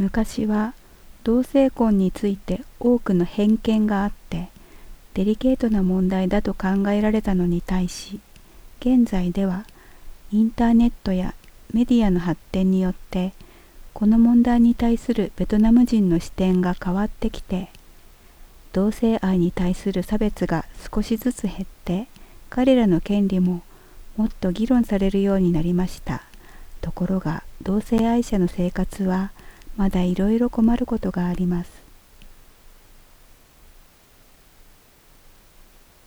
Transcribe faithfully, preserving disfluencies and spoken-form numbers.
昔は同性婚について多くの偏見があってデリケートな問題だと考えられたのに対し、現在ではインターネットやメディアの発展によってこの問題に対するベトナム人の視点が変わってきて、同性愛に対する差別が少しずつ減って彼らの権利ももっと議論されるようになりました。ところが同性愛者の生活はまだいろいろ困ることがあります。